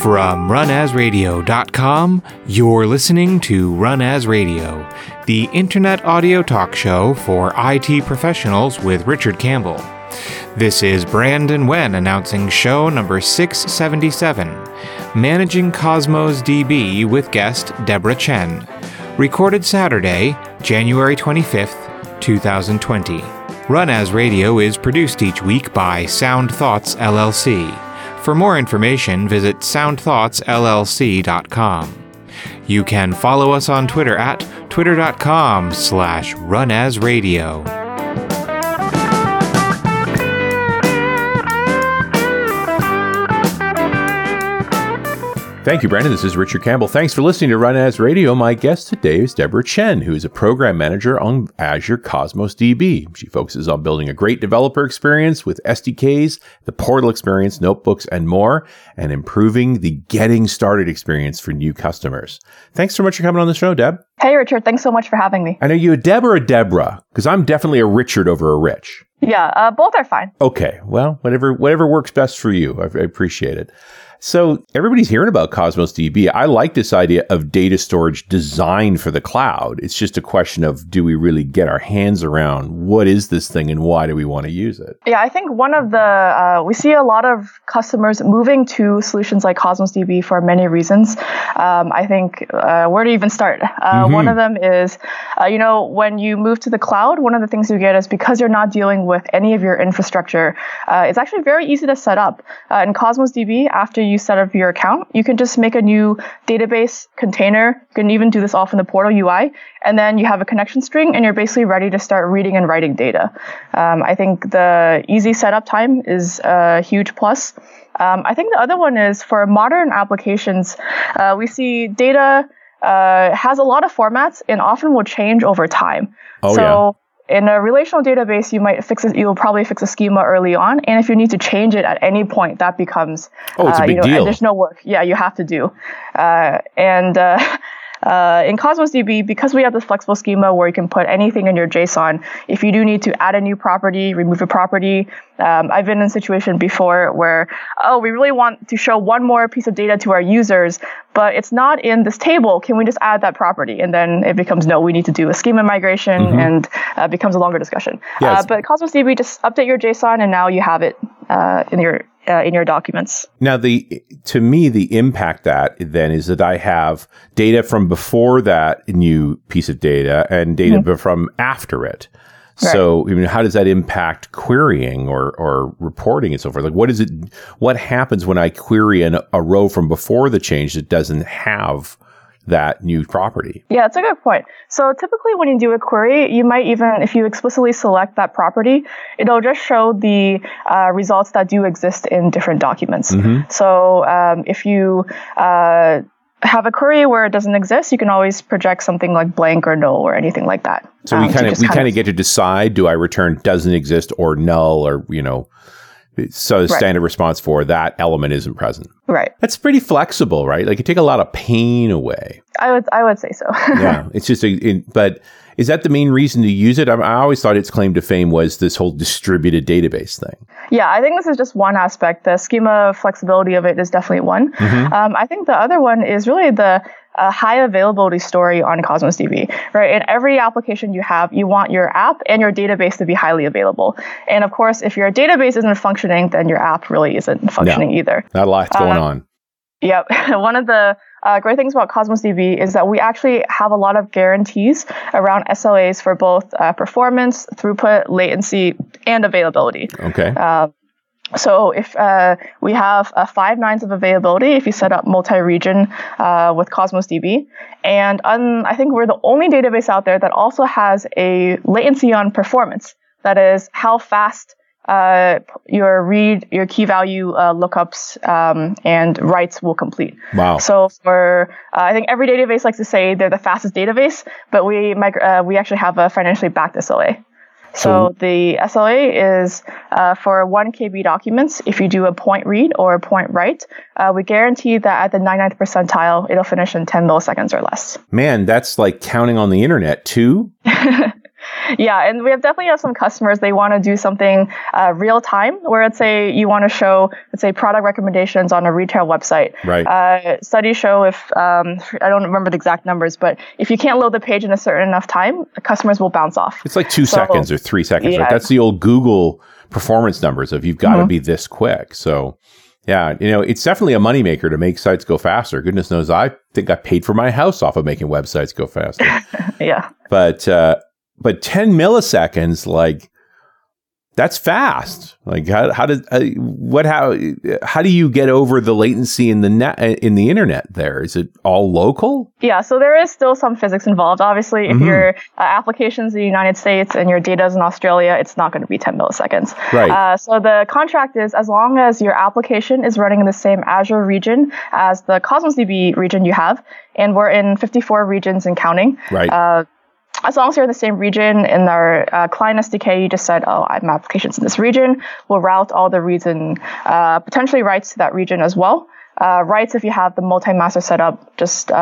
From runasradio.com, you're listening to Run As Radio, the internet audio talk show for IT professionals with Richard Campbell. This is Brandon Wen announcing show number 677, Managing Cosmos DB with guest Deborah Chen. Recorded Saturday, January 25th, 2020. Run As Radio is produced each week by Sound Thoughts LLC. For more information, visit soundthoughtsllc.com. You can follow us on Twitter at twitter.com/runasradio. Thank you, Brandon. This is Richard Campbell. Thanks for listening to Run As Radio. My guest today is Deborah Chen, who is a program manager on Azure Cosmos DB. She focuses on building a great developer experience with SDKs, the portal experience, notebooks, and more, and improving the getting started experience for new customers. Thanks so much for coming on the show, Deb. Hey, Richard. Thanks so much for having me. I know you a Deb or a Deborah, because I'm definitely a Richard over a Rich. Yeah, both are fine. Okay. Well, whatever works best for you. I appreciate it. So everybody's hearing about Cosmos DB. I like this idea of data storage designed for the cloud. It's just a question of, do we really get our hands around what is this thing and why do we want to use it? Yeah, I think one of the, we see a lot of customers moving to solutions like Cosmos DB for many reasons. I think, where to even start? One of them is, when you move to the cloud, one of the things you get is because you're not dealing with any of your infrastructure, it's actually very easy to set up. In Cosmos DB, after you set up your account, you can just make a new database container. You can even do this off in the portal UI, and then you have a connection string, and you're basically ready to start reading and writing data. I think the easy setup time is a huge plus. I think the other one is for modern applications, we see data has a lot of formats and often will change over time. In a relational database, you'll probably fix a schema early on. And if you need to change it at any point, that becomes, it's a big deal. Additional work. Yeah, you have to do. In Cosmos DB, because we have this flexible schema where you can put anything in your JSON, if you do need to add a new property, remove a property, I've been in a situation before where, we really want to show one more piece of data to our users, but it's not in this table. Can we just add that property? And then it becomes, no, we need to do a schema migration, and it becomes a longer discussion. Yes. But Cosmos DB, just update your JSON, and now you have it in your documents. Now, to me, the impact that then is that I have data from before that new piece of data and data from after it. Right. So, how does that impact querying or reporting and so forth? Like, what happens when I query a row from before the change that doesn't have that new property? Yeah, that's a good point. So typically when you do a query, you might even, if you explicitly select that property, it'll just show the results that do exist in different documents. So if you have a query where it doesn't exist, you can always project something like blank or null or anything like that. So we kind of get to decide, do I return doesn't exist or null, or, so the standard response for that element isn't present. Right. That's pretty flexible, right? Like, it take a lot of pain away. I would say so. Yeah. It's just, but is that the main reason to use it? I always thought its claim to fame was this whole distributed database thing. Yeah, I think this is just one aspect. The schema flexibility of it is definitely one. I think the other one is really the high availability story on Cosmos DB, right? In every application you have, you want your app and your database to be highly available. And of course, if your database isn't functioning, then your app really isn't functioning either. Not a lot going on. Yep. One of the great things about Cosmos DB is that we actually have a lot of guarantees around SLAs for both performance, throughput, latency, and availability. Okay. So if we have 5 nines of availability, if you set up multi-region with Cosmos DB, and I think we're the only database out there that also has a latency on performance. That is how fast your key value lookups and writes will complete. Wow. So for I think every database likes to say they're the fastest database, but we actually have a financially backed SLA. So the SLA is for 1 KB documents. If you do a point read or a point write, we guarantee that at the 99th percentile, it'll finish in 10 milliseconds or less. Man, that's like counting on the internet too. Yeah, and we definitely have some customers, they want to do something real time, where let's say you want to show, let's say, product recommendations on a retail website. Right. Studies show if, I don't remember the exact numbers, but if you can't load the page in a certain enough time, customers will bounce off. It's like 2 seconds or 3 seconds. Right? That's the old Google performance numbers of you've got to be this quick. So yeah, it's definitely a moneymaker to make sites go faster. Goodness knows, I think I paid for my house off of making websites go faster. Yeah. But 10 milliseconds, like, that's fast. Like, how do you get over the latency in the internet there? Is it all local? Yeah, so there is still some physics involved. Obviously, if your application's in the United States and your data is in Australia, it's not going to be 10 milliseconds. Right. So the contract is, as long as your application is running in the same Azure region as the Cosmos DB region you have, and we're in 54 regions and counting. Right. As long as you're in the same region, in our client SDK, you just said, I have my applications in this region. We'll route all the reads and potentially writes to that region as well. Writes, if you have the multi-master setup,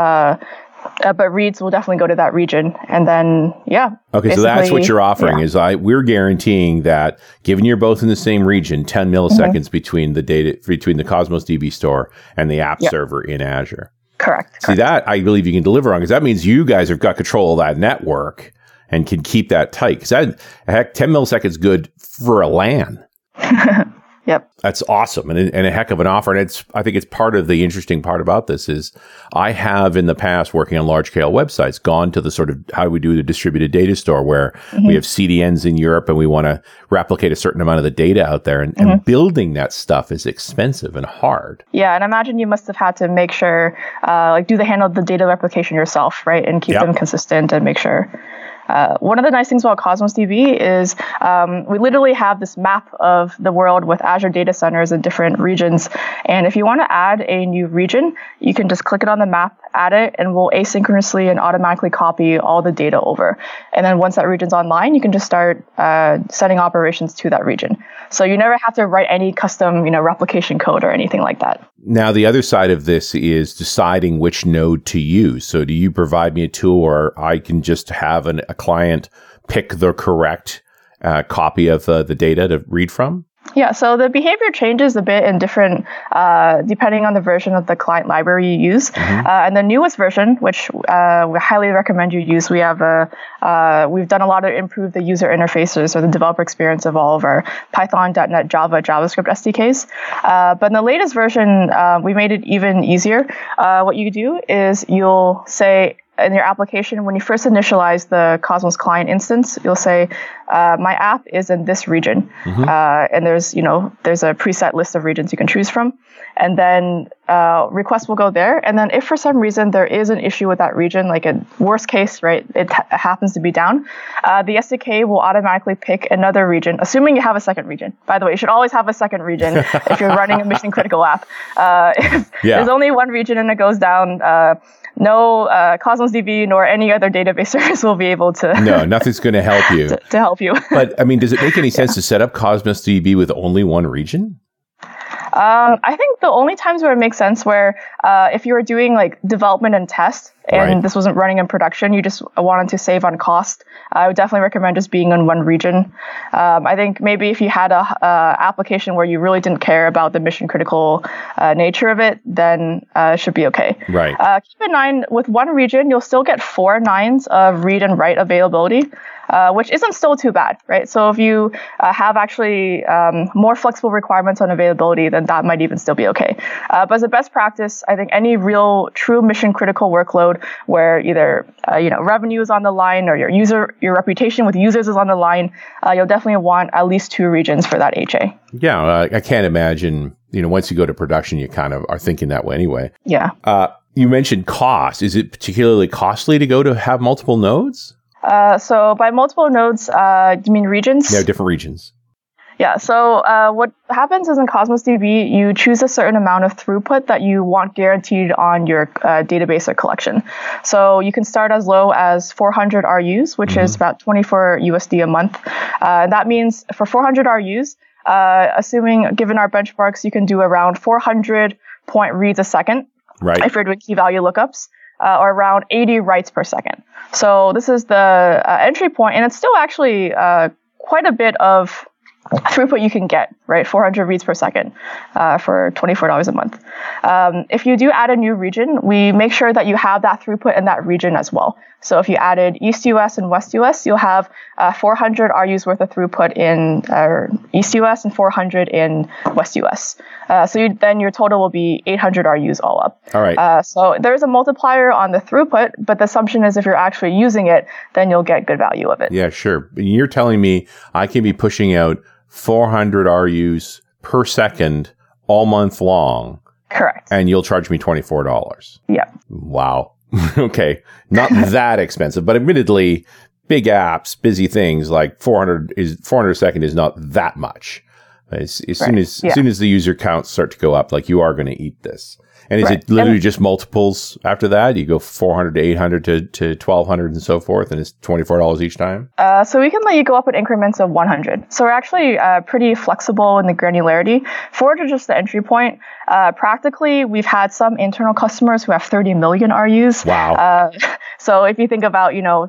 but reads will definitely go to that region. And then, yeah. Okay, so that's what you're offering is we're guaranteeing that, given you're both in the same region, 10 milliseconds between the Cosmos DB store and the app server in Azure. Correct. See, that I believe you can deliver on, because that means you guys have got control of that network and can keep that tight. Because 10 milliseconds good for a LAN. Yep. That's awesome and a heck of an offer. And I think it's part of the interesting part about this is I have in the past, working on large scale websites, gone to the sort of how do we do the distributed data store where we have CDNs in Europe and we want to replicate a certain amount of the data out there. And building that stuff is expensive and hard. Yeah. And imagine you must have had to make sure, do the handle the data replication yourself, right? And keep them consistent and make sure. One of the nice things about Cosmos DB is we literally have this map of the world with Azure data centers in different regions. And if you want to add a new region, you can just click it on the map, add it, and we'll asynchronously and automatically copy all the data over. And then once that region's online, you can just start sending operations to that region. So you never have to write any custom, replication code or anything like that. Now, the other side of this is deciding which node to use. So do you provide me a tool where I can just have a client pick the correct copy of the data to read from? Yeah, so the behavior changes a bit in different, depending on the version of the client library you use. And the newest version, which we highly recommend you use, we've done a lot to improve the user interfaces or the developer experience of all of our Python, .NET, Java, JavaScript SDKs. But in the latest version, we made it even easier. What you do is you'll say, in your application, when you first initialize the Cosmos client instance, you'll say, my app is in this region. And there's a preset list of regions you can choose from. And then requests will go there. And then if for some reason there is an issue with that region, like a worst case, right, it happens to be down, the SDK will automatically pick another region, assuming you have a second region. By the way, you should always have a second region if you're running a mission critical app. If there's only one region and it goes down, no Cosmos DB nor any other database service will be able to. No, nothing's going to help you. to help you. But I mean, does it make any sense to set up Cosmos DB with only one region? I think the only times where it makes sense where if you were doing like development and test and this wasn't running in production, you just wanted to save on cost, I would definitely recommend just being in one region. I think maybe if you had a application where you really didn't care about the mission critical nature of it, then it should be okay. Right. Keep in mind, with one region, you'll still get 4 nines of read and write availability. Which isn't still too bad, right? So if you have actually more flexible requirements on availability, then that might even still be okay. But as a best practice, I think any real true mission critical workload where either revenue is on the line or your reputation with users is on the line, you'll definitely want at least 2 regions for that HA. Yeah, I can't imagine. Once you go to production, you kind of are thinking that way anyway. Yeah. You mentioned cost. Is it particularly costly to have multiple nodes? So by multiple nodes, do you mean regions? Yeah, different regions. Yeah, so what happens is in Cosmos DB, you choose a certain amount of throughput that you want guaranteed on your database or collection. So you can start as low as 400 RUs, which is about 24 USD a month. That means for 400 RUs, assuming given our benchmarks, you can do around 400 point reads a second. Right. If you're doing key value lookups. or around 80 writes per second. So this is the entry point, and it's still actually quite a bit of throughput you can get, right? 400 reads per second for $24 a month. If you do add a new region, we make sure that you have that throughput in that region as well. So if you added East US and West US, you'll have 400 RUs worth of throughput in East US and 400 in West US. So then your total will be 800 RUs all up. All right. So there's a multiplier on the throughput, but the assumption is if you're actually using it, then you'll get good value of it. Yeah, sure. You're telling me I can be pushing out 400 RUs per second all month long. Correct. And you'll charge me $24. Yeah. Wow. Okay. Not that expensive, but admittedly, big apps, busy things like 400 a second is not that much. As soon as the user counts start to go up, like you are going to eat this. And is it literally just multiples after that? You go 400 to 800 to 1200 and so forth, and it's $24 each time? So we can let you go up in increments of 100. So we're actually pretty flexible in the granularity. 400 is just the entry point. Practically, we've had some internal customers who have 30 million RUs. Wow. So if you think about,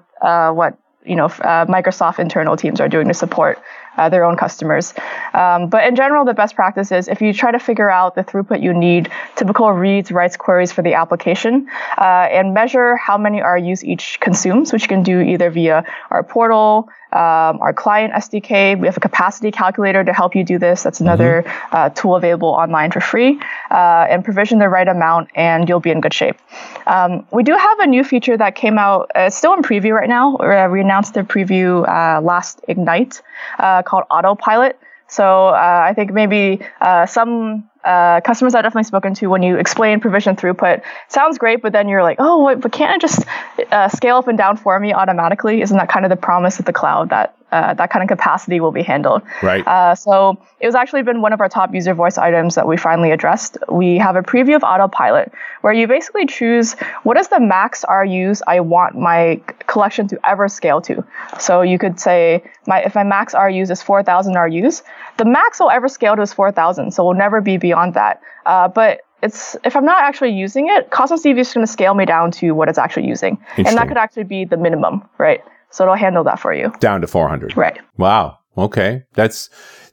what Microsoft internal teams are doing to support their own customers. But in general, the best practice is if you try to figure out the throughput you need, typical reads, writes, queries for the application, and measure how many RUs each consumes, which you can do either via our portal, our client SDK. We have a capacity calculator to help you do this. That's another tool available online for free, and provision the right amount, and you'll be in good shape. We do have a new feature that came out, it's still in preview right now. We announced the preview last Ignite, called Autopilot. So I think maybe some customers I've definitely spoken to, when you explain provision throughput, sounds great, but then you're like, oh, wait, but can't it just scale up and down for me automatically? Isn't that kind of the promise of the cloud, that that kind of capacity will be handled? Right. So it was actually been one of our top user voice items that we finally addressed. We have a preview of Autopilot where you basically choose what is the max RUs I want my collection to ever scale to. So you could say, if my max RUs is 4,000 RUs, the max will ever scale to is 4,000. So we'll never be beyond that. But if I'm not actually using it, Cosmos DB is going to scale me down to what it's actually using. And that could actually be the minimum, right? So it'll handle that for you. Down to 400. Right. Wow. Okay. That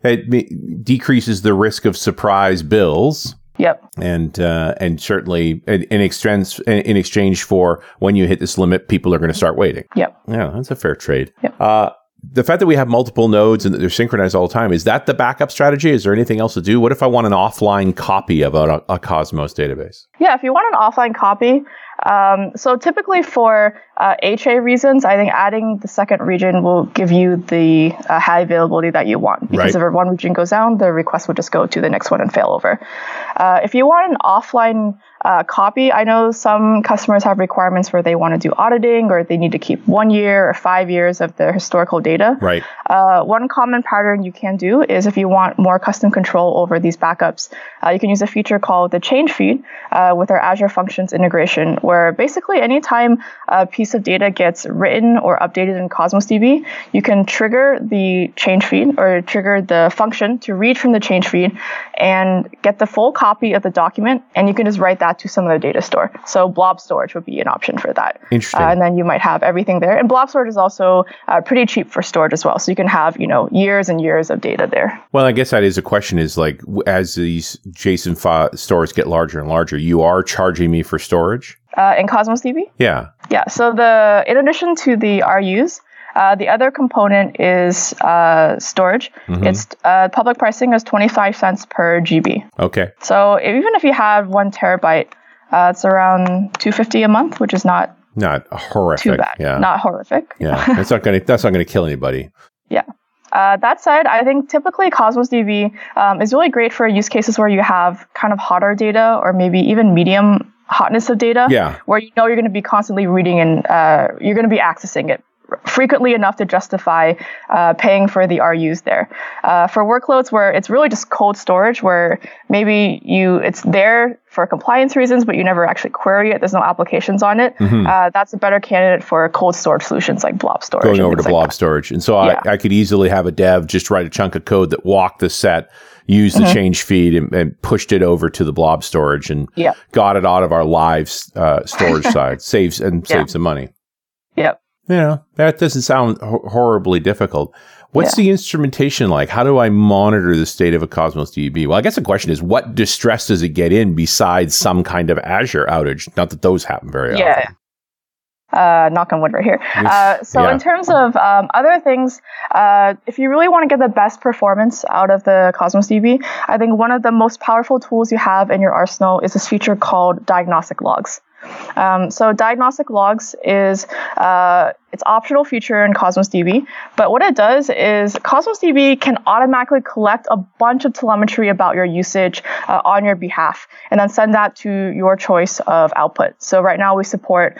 decreases the risk of surprise bills. Yep. And certainly in exchange for when you hit this limit, people are going to start waiting. Yep. Yeah, that's a fair trade. Yep. The fact that we have multiple nodes and that they're synchronized all the time, is that the backup strategy? Is there anything else to do? What if I want an offline copy of a Cosmos database? Yeah, if you want an offline copy, so typically for HA reasons, I think adding the second region will give you the high availability that you want. Because if one region goes down, the request will just go to the next one and fail over. If you want an offline copy, I know some customers have requirements where they want to do auditing, or they need to keep 1 year or 5 years of their historical data. Right. One common pattern you can do is, if you want more custom control over these backups, you can use a feature called the change feed with our Azure Functions integration, where basically anytime a piece of data gets written or updated in Cosmos DB, you can trigger the change feed or trigger the function to read from the change feed and get the full copy of the document, and you can just write that to some other data store. So blob storage would be an option for that. Interesting. And then you might have everything there. And blob storage is also pretty cheap for storage as well. So you can have, years and years of data there. Well, I guess that is a question, is like, as these JSON stores get larger and larger, you are charging me for storage? In Cosmos DB? Yeah. Yeah. So in addition to the RUs, the other component is storage. Mm-hmm. It's public pricing is 25 cents per GB. Okay. So even if you have 1 terabyte, it's around $250 a month, which is not horrific. Too bad. Yeah. Not horrific. Yeah. That's not gonna kill anybody. Yeah. That said, I think typically Cosmos DB is really great for use cases where you have kind of hotter data, or maybe even medium hotness of data. Yeah. Where you're going to be constantly reading and you're going to be accessing it frequently enough to justify paying for the RUs there. For workloads where it's really just cold storage, where maybe it's there for compliance reasons, but you never actually query it, there's no applications on it, that's a better candidate for cold storage solutions like blob storage. Going over to blob storage. And so I could easily have a dev just write a chunk of code that walked the set, used the change feed and pushed it over to the blob storage and got it out of our live storage side, saves some money. Yep. That doesn't sound horribly difficult. What's the instrumentation like? How do I monitor the state of a Cosmos DB? Well, I guess the question is, what distress does it get in besides some kind of Azure outage? Not that those happen very often. Knock on wood right here. In terms of other things, if you really want to get the best performance out of the Cosmos DB, I think one of the most powerful tools you have in your arsenal is this feature called diagnostic logs. So diagnostic logs is it's optional feature in Cosmos DB, but what it does is Cosmos DB can automatically collect a bunch of telemetry about your usage on your behalf, and then send that to your choice of output. So right now we support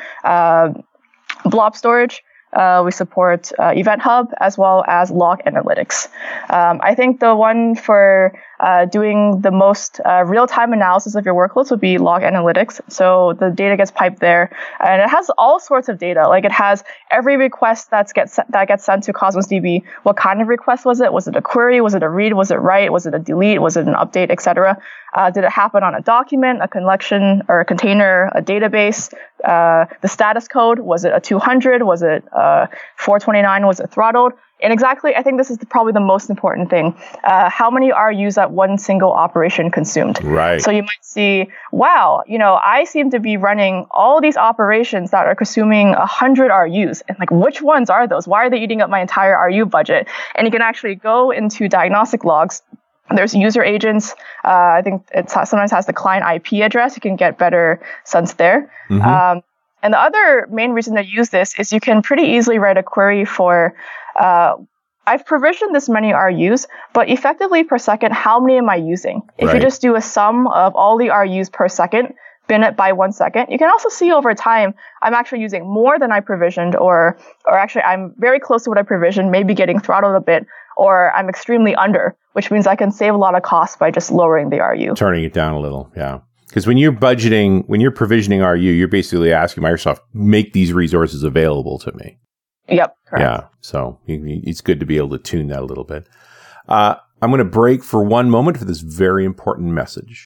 blob storage. We support Event Hub as well as log analytics. I think the one for doing the most real-time analysis of your workloads would be log analytics. So the data gets piped there, and it has all sorts of data. Like it has every request that gets sent to Cosmos DB. What kind of request was it? Was it a query? Was it a read? Was it write? Was it a delete? Was it an update, etc.? Did it happen on a document, a collection, or a container, a database? The status code, was it a 200? Was it 429? Was it throttled? And exactly, I think this is probably the most important thing. How many RUs that one single operation consumed? Right. So you might see, wow, I seem to be running all these operations that are consuming 100 RUs. And like, which ones are those? Why are they eating up my entire RU budget? And you can actually go into diagnostic logs. There's user agents. I think it sometimes has the client IP address. You can get better sense there. And the other main reason to use this is you can pretty easily write a query for, I've provisioned this many RUs, but effectively per second, how many am I using? If you just do a sum of all the RUs per second, bin it by 1 second, you can also see over time, I'm actually using more than I provisioned, or actually I'm very close to what I provisioned, maybe getting throttled a bit, or I'm extremely under, which means I can save a lot of costs by just lowering the RU. Turning it down a little, yeah. Because when you're provisioning RU, you're basically asking Microsoft, make these resources available to me. Yep, correct. Yeah, so it's good to be able to tune that a little bit. I'm going to break for one moment for this very important message.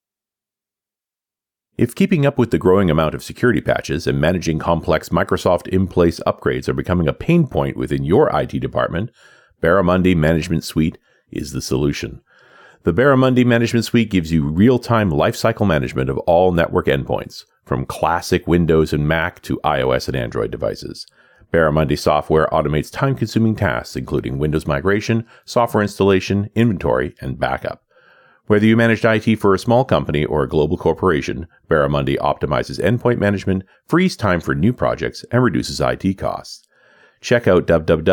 If keeping up with the growing amount of security patches and managing complex Microsoft in-place upgrades are becoming a pain point within your IT department, Barramundi Management Suite is the solution. The Barramundi Management Suite gives you real-time lifecycle management of all network endpoints, from classic Windows and Mac to iOS and Android devices. Barramundi software automates time-consuming tasks, including Windows migration, software installation, inventory, and backup. Whether you managed IT for a small company or a global corporation, Barramundi optimizes endpoint management, frees time for new projects, and reduces IT costs. Check out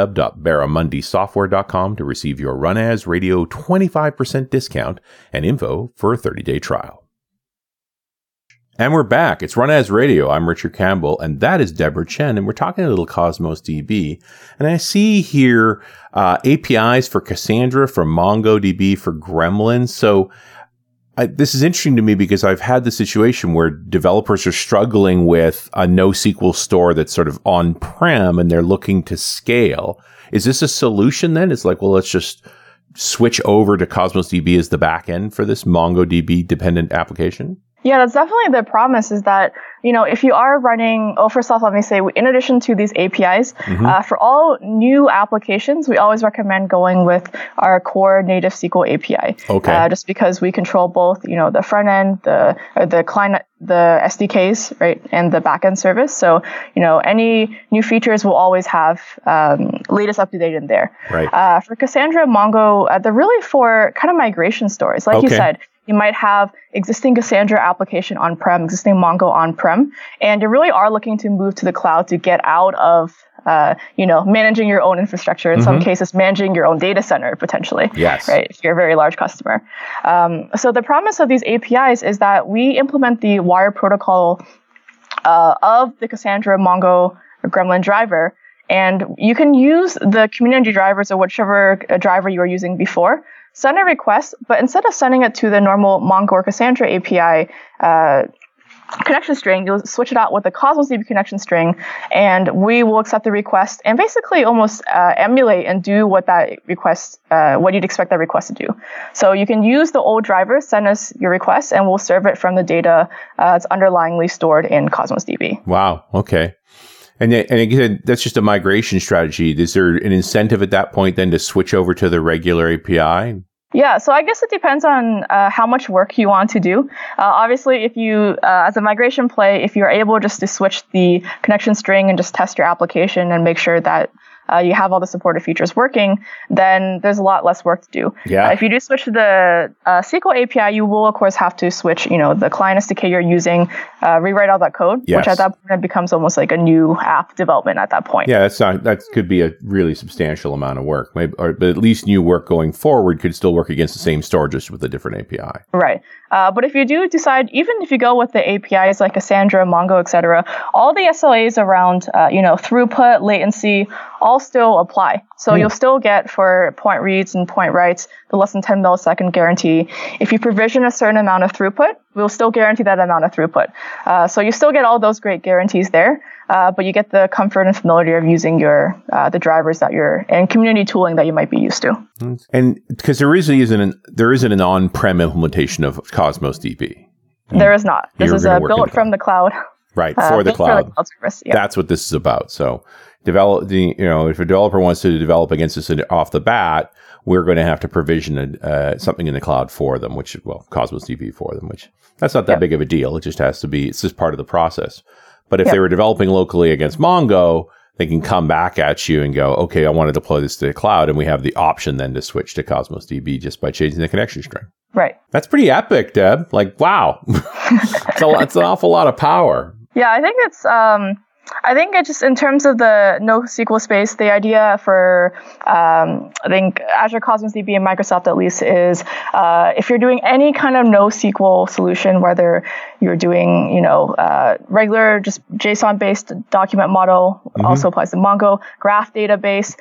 www.barramundisoftware.com to receive your Run As Radio 25% discount and info for a 30-day trial. And we're back. It's Run As Radio. I'm Richard Campbell, and that is Deborah Chen, and we're talking a little Cosmos DB. And I see here APIs for Cassandra, for MongoDB, for Gremlin. So this is interesting to me because I've had the situation where developers are struggling with a NoSQL store that's sort of on-prem and they're looking to scale. Is this a solution then? It's like, well, let's just switch over to Cosmos DB as the backend for this MongoDB dependent application? Yeah, that's definitely the promise is that, if you are running, first off, let me say, in addition to these APIs, for all new applications, we always recommend going with our core native SQL API. Okay. Just because we control both, the front end, the client, the SDKs, right, and the backend service. So, any new features will always have latest up-to-date in there. Right. For Cassandra, Mongo, they're really for kind of migration stories. Like you said, you might have existing Cassandra application on-prem, existing Mongo on-prem, and you really are looking to move to the cloud to get out of, managing your own infrastructure. In some cases, managing your own data center potentially. Yes. Right. If you're a very large customer. So the promise of these APIs is that we implement the wire protocol of the Cassandra, Mongo, or Gremlin driver. And you can use the community drivers or whichever driver you were using before, send a request, but instead of sending it to the normal Mongo or Cassandra API connection string, you'll switch it out with the Cosmos DB connection string, and we will accept the request and basically almost emulate and do what that request, what you'd expect that request to do. So you can use the old driver, send us your request, and we'll serve it from the data that's underlyingly stored in Cosmos DB. Wow. Okay. And again, that's just a migration strategy. Is there an incentive at that point then to switch over to the regular API? Yeah, so I guess it depends on how much work you want to do. Obviously, if you, as a migration play, if you're able just to switch the connection string and just test your application and make sure that you have all the supported features working, then there's a lot less work to do. Yeah. If you do switch to the SQL API, you will, of course, have to switch, the client SDK you're using, rewrite all that code, yes. which at that point becomes almost like a new app development at that point. Yeah, that could be a really substantial amount of work. Maybe, but at least new work going forward could still work against the same store, just with a different API. Right. But if you do decide, even if you go with the APIs like Cassandra, Mongo, etc., all the SLAs around, throughput, latency, all still apply. So you'll still get for point reads and point writes the less than 10 millisecond guarantee. If you provision a certain amount of throughput, we'll still guarantee that amount of throughput. So you still get all those great guarantees there, but you get the comfort and familiarity of using the drivers and community tooling that you might be used to. And because there isn't an on-prem implementation of Cosmos DB. There is not. This is built from the cloud. Right, for the cloud. Service. Yeah. That's what this is about. So if a developer wants to develop against this off the bat, we're going to have to provision something in the cloud for them, Cosmos DB for them, which that's not that big of a deal. It just has to be, it's just part of the process. But if they were developing locally against Mongo, they can come back at you and go, okay, I want to deploy this to the cloud. And we have the option then to switch to Cosmos DB just by changing the connection string. Right. That's pretty epic, Deb. Like, wow. It's an awful lot of power. Yeah, I think it's just in terms of the NoSQL space, the idea for, I think Azure Cosmos DB and Microsoft at least is, if you're doing any kind of NoSQL solution, whether you're doing, regular just JSON-based document model, also applies to Mongo, graph database,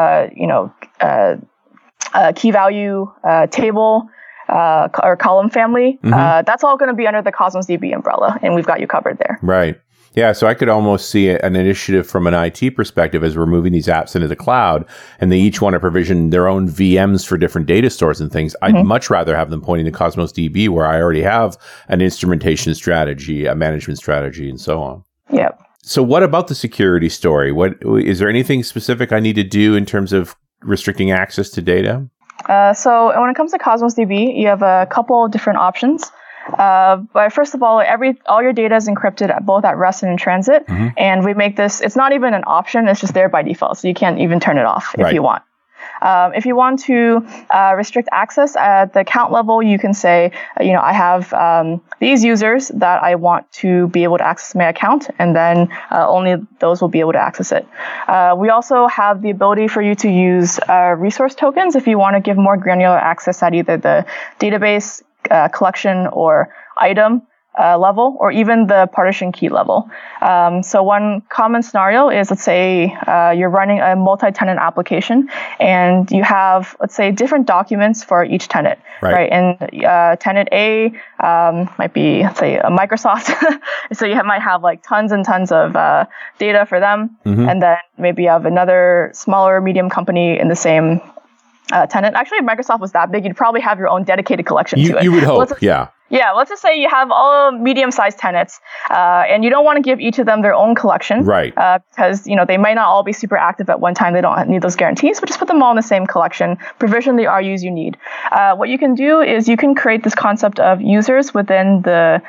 key value table, or column family, that's all going to be under the Cosmos DB umbrella, and we've got you covered there. Right. Yeah, so I could almost see an initiative from an IT perspective as we're moving these apps into the cloud, and they each want to provision their own VMs for different data stores and things. I'd much rather have them pointing to Cosmos DB, where I already have an instrumentation strategy, a management strategy, and so on. Yep. So what about the security story? Is there anything specific I need to do in terms of restricting access to data? So when it comes to Cosmos DB, you have a couple of different options. But first of all, all your data is encrypted both at rest and in transit. And we make this, it's not even an option, it's just there by default. So you can't even turn it off if you want. If you want to restrict access at the account level, you can say, I have these users that I want to be able to access my account, and then only those will be able to access it. We also have the ability for you to use resource tokens if you want to give more granular access at either the database, collection, or item level, or even the partition key level. So one common scenario is, let's say you're running a multi-tenant application and you have, let's say, different documents for each tenant, right? And tenant A might be, let's say, a Microsoft. So you might have like tons and tons of data for them. And then maybe you have another smaller medium company in the same tenant. Actually, if Microsoft was that big, you'd probably have your own dedicated collection to it. You would hope, yeah. Yeah, let's just say you have all medium-sized tenants, and you don't want to give each of them their own collection, right? Because they might not all be super active at one time. They don't need those guarantees, but just put them all in the same collection. Provision the RUs you need. What you can do is you can create this concept of users within the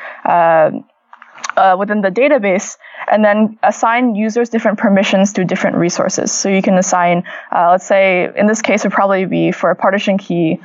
database, and then assign users different permissions to different resources. So you can assign, let's say, in this case, would probably be for a partition key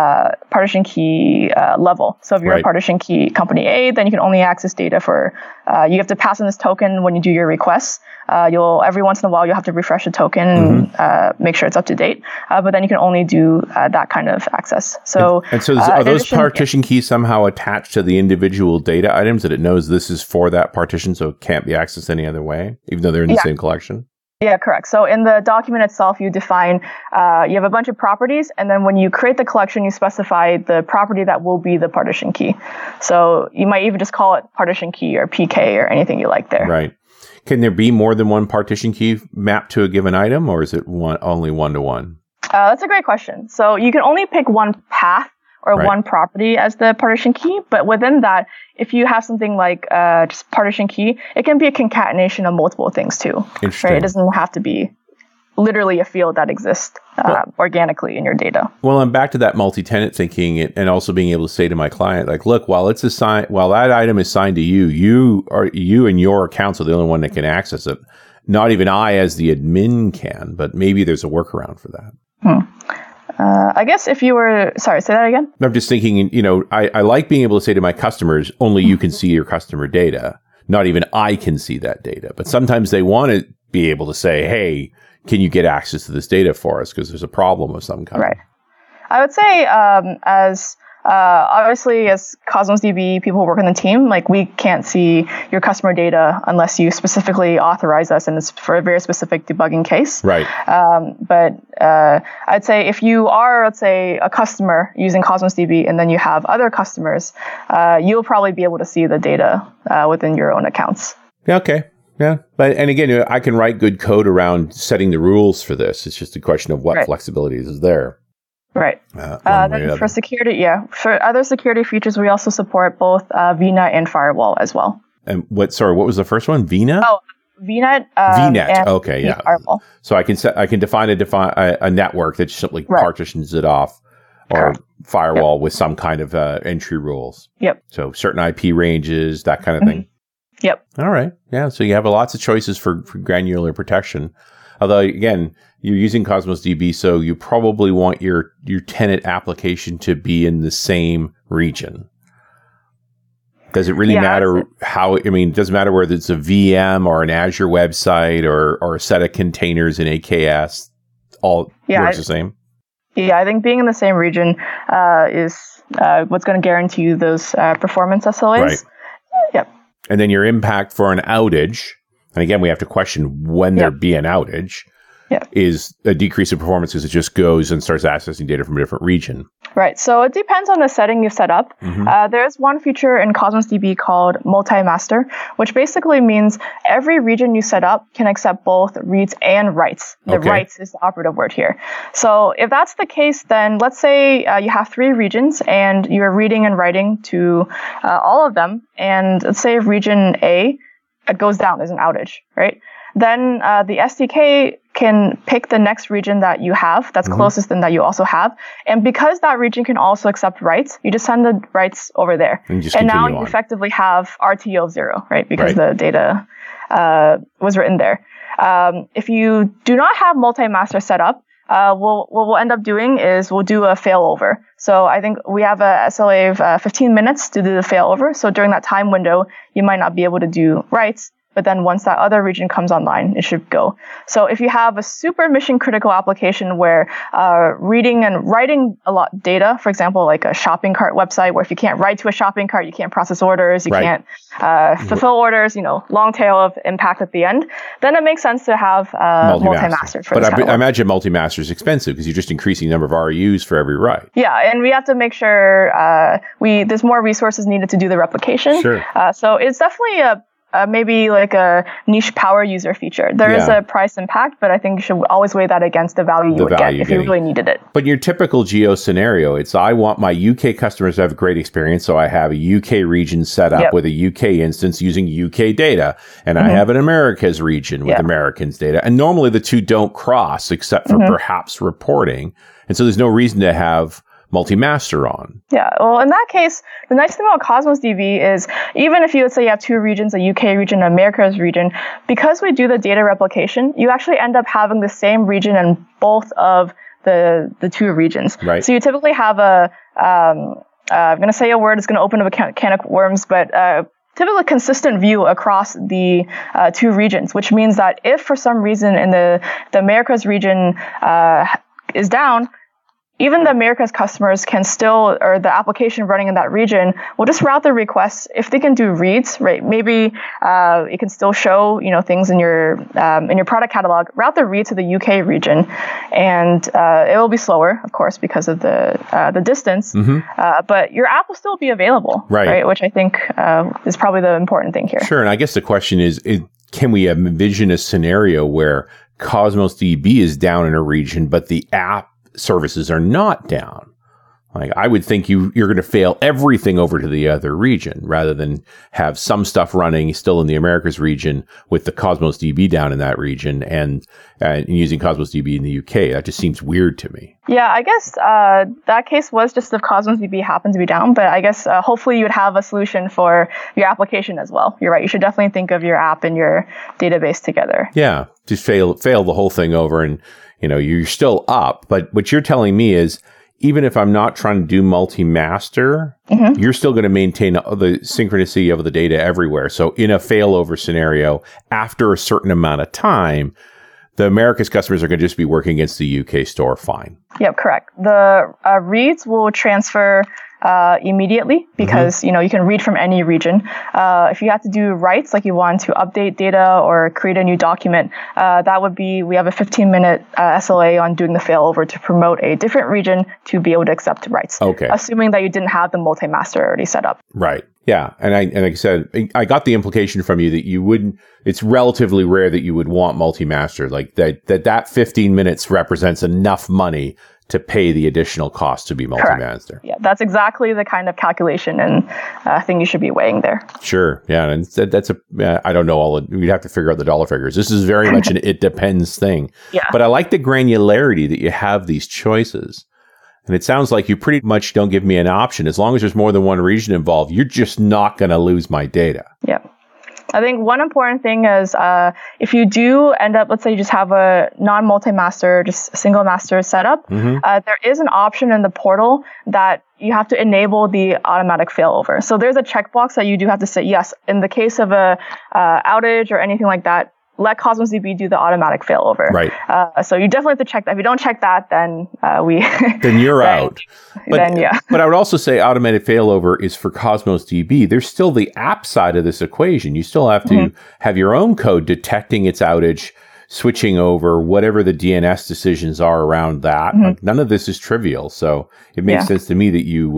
level. So if you're a partition key company A, then you can only access data for, you have to pass in this token when you do your requests. Every once in a while, you'll have to refresh the token and make sure it's up to date. But then you can only do that kind of access. So, are those partition keys somehow attached to the individual data items that it knows this is for that partition, so it can't be accessed any other way, even though they're in the same collection? Yeah, correct. So in the document itself, you define, you have a bunch of properties, and then when you create the collection, you specify the property that will be the partition key. So you might even just call it partition key or PK or anything you like there. Right. Can there be more than one partition key mapped to a given item, or is it only one-to-one? That's a great question. So you can only pick one path or one property as the partition key. But within that, if you have something like just partition key, it can be a concatenation of multiple things too. Interesting. Right? It doesn't have to be literally a field that exists organically in your data. Well, I'm back to that multi-tenant thinking and also being able to say to my client, like, look, while that item is signed to you and your accounts are the only one that can access it. Not even I as the admin can, but maybe there's a workaround for that. I guess if you were, sorry, say that again. I'm just thinking, I like being able to say to my customers, only you can see your customer data. Not even I can see that data. But sometimes they want to be able to say, hey, can you get access to this data for us? Because there's a problem of some kind. Right. I would say obviously as Cosmos DB people who work in the team, like we can't see your customer data unless you specifically authorize us and it's for a very specific debugging case. Right. But I'd say if you are, let's say, a customer using Cosmos DB and then you have other customers, you'll probably be able to see the data within your own accounts. Yeah, okay. Yeah. And again, I can write good code around setting the rules for this. It's just a question of what flexibility is there. Right. Then for security, for other security features, we also support both VNet and firewall as well. And what was the first one? VNet? Oh, VNet. VNet. Okay, yeah. Firewall. So I can define a network that simply partitions it off, or firewall with some kind of entry rules. Yep. So certain IP ranges, that kind of thing. Yep. All right. Yeah. So you have lots of choices for granular protection. Although, again, you're using Cosmos DB, so you probably want your tenant application to be in the same region. Does it really matter how? I mean, it doesn't matter whether it's a VM or an Azure website or a set of containers in AKS. All works the same. Yeah, I think being in the same region is what's going to guarantee you those performance SLAs. Right. Yep. And then your impact for an outage, and again, we have to question when there'd be an outage, is a decrease in performance because it just goes and starts accessing data from a different region. Right. So it depends on the setting you've set up. There's one feature in Cosmos DB called multi-master, which basically means every region you set up can accept both reads and writes. The writes is the operative word here. So if that's the case, then let's say you have 3 regions and you're reading and writing to all of them. And let's say region A goes down, there's an outage, right? Then the SDK can pick the next region that you have that's closest and that you also have. And because that region can also accept writes, you just send the writes over there. And now you effectively have RTO of 0, right? Because the data was written there. If you do not have multi-master set up, what we'll end up doing is we'll do a failover. So I think we have a SLA of 15 minutes to do the failover. So during that time window, you might not be able to do writes. But then once that other region comes online, it should go. So if you have a super mission critical application where reading and writing a lot of data, for example, like a shopping cart website, where if you can't write to a shopping cart, you can't process orders, you can't fulfill orders, long tail of impact at the end, then it makes sense to have multi-master. But I imagine multi-master is expensive because you're just increasing the number of RUs for every write. Yeah, and we have to make sure there's more resources needed to do the replication. Sure. So it's definitely maybe like a niche power user feature. There is a price impact, but I think you should always weigh that against the value you would get if you really needed it. But your typical geo scenario, it's I want my UK customers to have a great experience, so I have a UK region set up with a UK instance using UK data, and I have an Americas region with Americans data. And normally the two don't cross except for perhaps reporting. And so there's no reason to have multi-master on. Yeah, well, in that case, the nice thing about Cosmos DB is even if let's say you have 2 regions, a UK region and Americas region, because we do the data replication, you actually end up having the same region in both of the 2 regions. Right. So you typically have I'm going to say a word, it's going to open up a can of worms, but typically consistent view across the 2 regions, which means that if for some reason in the Americas region is down, even the Americas customers can still, or the application running in that region will just route the requests. If they can do reads, right? Maybe it can still show, things in your product catalog. Route the read to the UK region, and it will be slower, of course, because of the distance. But your app will still be available, right? Which I think is probably the important thing here. Sure, and I guess the question is can we envision a scenario where Cosmos DB is down in a region, but the app services are not down? Like, I would think you're going to fail everything over to the other region rather than have some stuff running still in the Americas region with the Cosmos DB down in that region and using Cosmos DB in the UK. That just seems weird to me. Yeah, I guess that case was just if Cosmos DB happened to be down, but I guess hopefully you would have a solution for your application as well. You're right. You should definitely think of your app and your database together. Yeah, just fail the whole thing over, and you're still up. But what you're telling me is, even if I'm not trying to do multi-master, you're still going to maintain the synchronicity of the data everywhere. So in a failover scenario, after a certain amount of time, the Americas customers are going to just be working against the UK store fine. Yep, correct. The reads will transfer immediately because, you can read from any region. If you have to do writes, like you want to update data or create a new document, that would be, we have a 15-minute SLA on doing the failover to promote a different region to be able to accept writes. Okay. Assuming that you didn't have the multi-master already set up. Right. Yeah. And like I said, I got the implication from you that you wouldn't, it's relatively rare that you would want multi-master, like that 15 minutes represents enough money to pay the additional cost to be multi-master. Yeah, that's exactly the kind of calculation and thing you should be weighing there. Sure. Yeah. And that's I don't know we'd have to figure out the dollar figures. This is very much an it depends thing. Yeah. But I like the granularity that you have these choices. And it sounds like you pretty much don't give me an option. As long as there's more than one region involved, you're just not going to lose my data. Yeah. I think one important thing is if you do end up, let's say you just have a non-multi-master, just a single master setup, there is an option in the portal that you have to enable the automatic failover. So there's a checkbox that you do have to say, yes, in the case of a outage or anything like that, let Cosmos DB do the automatic failover. Right. So you definitely have to check that. If you don't check that, then then you're out. But, then, yeah. But I would also say automated failover is for Cosmos DB. There's still the app side of this equation. You still have to have your own code detecting its outage, switching over, whatever the DNS decisions are around that. Like, none of this is trivial. So it makes sense to me that you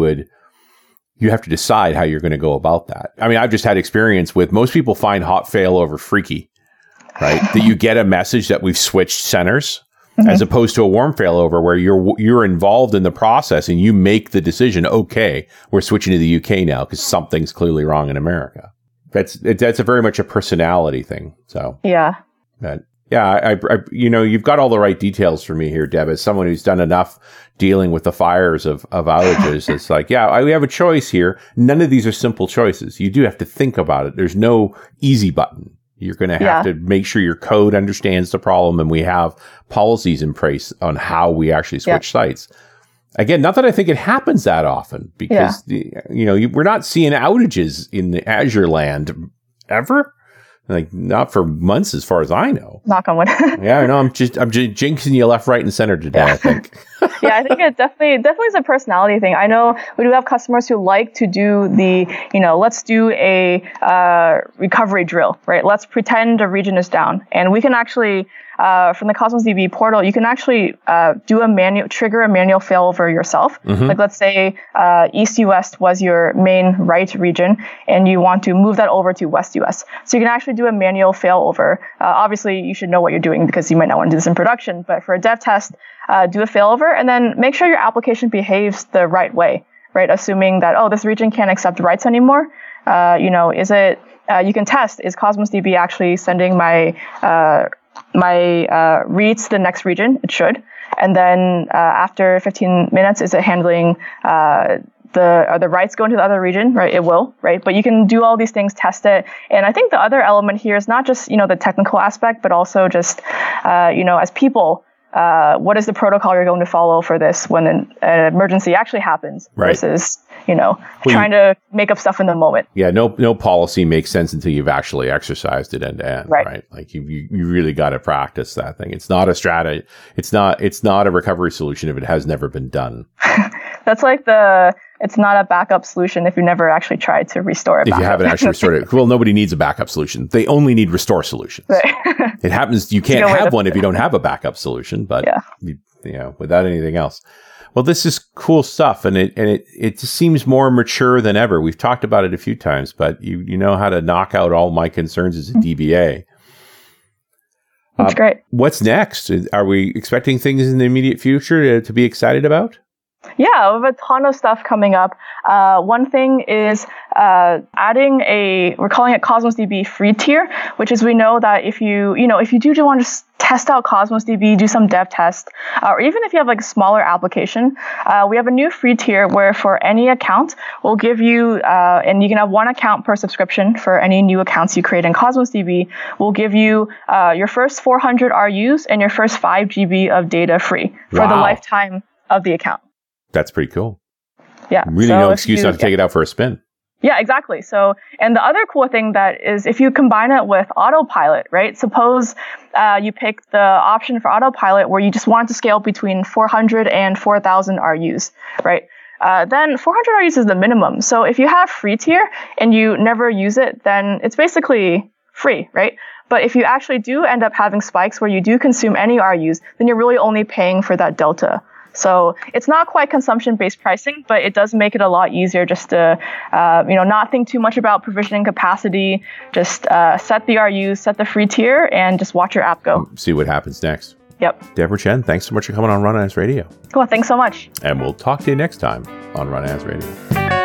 have to decide how you're going to go about that. I mean, I've just had experience with most people find hot failover freaky. Right, that you get a message that we've switched centers, as opposed to a warm failover where you're involved in the process and you make the decision. Okay, we're switching to the UK now because something's clearly wrong in America. That's a very much a personality thing. So yeah, but yeah, I you've got all the right details for me here, Deb. As someone who's done enough dealing with the fires of outages, it's like, we have a choice here. None of these are simple choices. You do have to think about it. There's no easy button. You're going to have to make sure your code understands the problem, and we have policies in place on how we actually switch sites. Again, not that I think it happens that often, because we're not seeing outages in the Azure land ever. Like, not for months, as far as I know. Knock on wood. Yeah, I know. I'm just jinxing you left, right, and center today, I think. Yeah, I think it definitely is a personality thing. I know we do have customers who like to do the, let's do a recovery drill, right? Let's pretend a region is down. And we can actually, from the Cosmos DB portal, you can actually trigger a manual failover yourself. Like, let's say East US was your main right region, and you want to move that over to West US. So you can actually do a manual failover. Obviously, you should know what you're doing because you might not want to do this in production. But for a dev test, do a failover, and then make sure your application behaves the right way, right? Assuming that, this region can't accept writes anymore. Is it, you can test, is Cosmos DB actually sending my reads to the next region? It should. And then after 15 minutes, is it handling the writes going to the other region? Right, it will, right? But you can do all these things, test it. And I think the other element here is not just, the technical aspect, but also just, as people, what is the protocol you're going to follow for this when an emergency actually happens versus, trying to make up stuff in the moment. Yeah, no policy makes sense until you've actually exercised it end to end, right? Like you really got to practice that thing. It's not a strategy. It's not a recovery solution if it has never been done. That's like it's not a backup solution if you never actually tried to restore it. If you haven't actually restored it. Well, nobody needs a backup solution. They only need restore solutions. Right. It happens. You can't have one if you don't have a backup solution, but without anything else. Well, this is cool stuff, and it just seems more mature than ever. We've talked about it a few times, but you know how to knock out all my concerns as a DBA. That's great. What's next? Are we expecting things in the immediate future to be excited about? Yeah, we have a ton of stuff coming up. One thing is adding we're calling it Cosmos DB free tier, which is we know that if you do want to test out Cosmos DB, do some dev test, or even if you have like a smaller application, we have a new free tier where for any account, we'll give you, and you can have one account per subscription for any new accounts you create in Cosmos DB. We'll give you your first 400 RUs and your first 5 GB of data free for the lifetime of the account. That's pretty cool. Yeah. Really no excuse not to take it out for a spin. Yeah, exactly. So, and the other cool thing that is if you combine it with autopilot, right? Suppose you pick the option for autopilot where you just want to scale between 400 and 4,000 RUs, right? Then 400 RUs is the minimum. So if you have free tier and you never use it, then it's basically free, right? But if you actually do end up having spikes where you do consume any RUs, then you're really only paying for that delta. So it's not quite consumption-based pricing, but it does make it a lot easier just to, not think too much about provisioning capacity. Just set the RUs, set the free tier, and just watch your app go. See what happens next. Yep. Deborah Chen, thanks so much for coming on Run As Radio. Cool. Thanks so much. And we'll talk to you next time on Run As Radio.